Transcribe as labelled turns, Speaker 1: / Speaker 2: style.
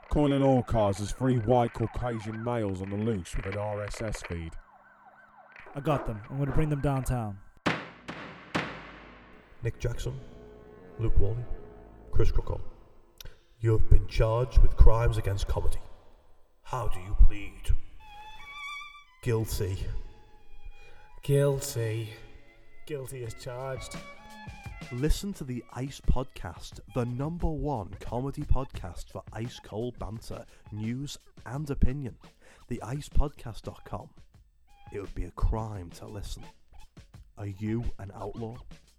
Speaker 1: Coiling all cars as 3 white Caucasian males on the loose with an RSS feed.
Speaker 2: I got them. I'm going to bring them downtown.
Speaker 3: Nick Jackson, Luke Wally, Chris Crookall. You have been charged with crimes against comedy. How do you plead? Guilty.
Speaker 4: Guilty. Guilty as charged.
Speaker 5: Listen to the Ice Podcast, the #1 comedy podcast for ice cold banter, news and opinion. TheIcePodcast.com. It would be a crime to listen. Are you an outlaw?